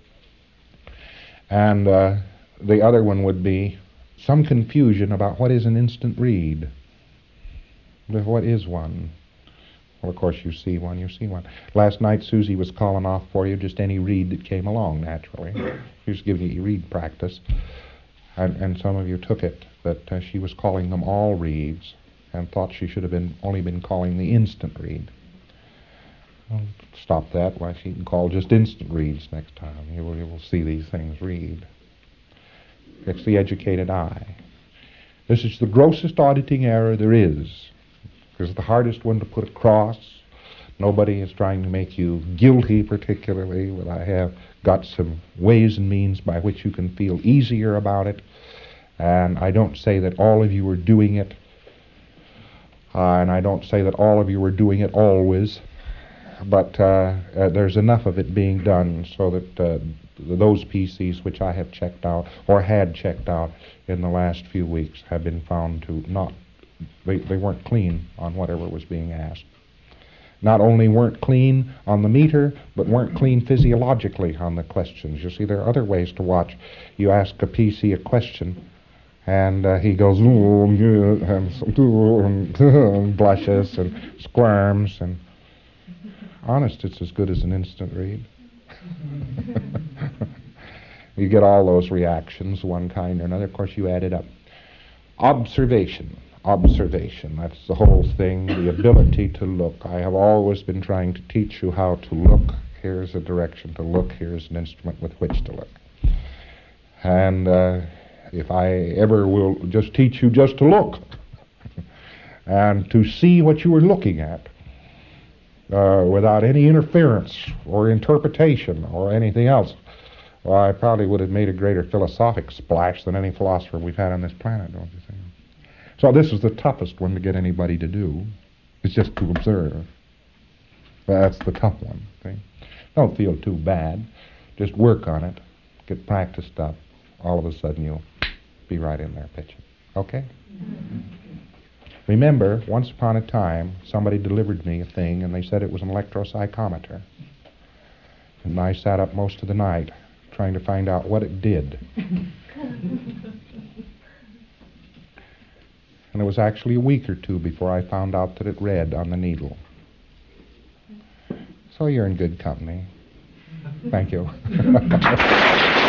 And uh, the other one would be some confusion about what is an instant read. What is one? Well, of course, you see one, you see one. Last night, Susie was calling off for you just any read that came along, naturally. She was giving you read practice. And, and some of you took it, that uh, she was calling them all reads, and thought she should have been only been calling the instant read. Well, stop that. Why, she can call just instant reads next time. You will, you will see these things read. It's the educated eye. This is the grossest auditing error there is. It's the hardest one to put across. Nobody is trying to make you guilty particularly, but I have got some ways and means by which you can feel easier about it. And I don't say that all of you are doing it. Uh, and I don't say that all of you are doing it always, but uh, uh, there's enough of it being done so that uh, those P Cs which I have checked out or had checked out in the last few weeks have been found to not They, they weren't clean on whatever was being asked. Not only weren't clean on the meter, but weren't clean physiologically on the questions. You see, there are other ways to watch. You ask a P C a question, and uh, he goes, "Oh, yeah," and, and blushes and squirms. And honest, it's as good as an instant read. You get all those reactions, one kind or another. Of course, you add it up. Observation. Observation. That's the whole thing, the ability to look. I have always been trying to teach you how to look. Here's a direction to look. Here's an instrument with which to look. And uh, if I ever will just teach you just to look and to see what you are looking at uh, without any interference or interpretation or anything else, well, I probably would have made a greater philosophic splash than any philosopher we've had on this planet, don't you think? So this is the toughest one to get anybody to do. It's just to observe. That's the tough one. See? Don't feel too bad. Just work on it. Get practiced up. All of a sudden you'll be right in there pitching. Okay? Mm-hmm. Remember, once upon a time, somebody delivered me a thing and they said it was an electropsychometer. And I sat up most of the night trying to find out what it did. And it was actually a week or two before I found out that it read on the needle. So you're in good company. Thank you.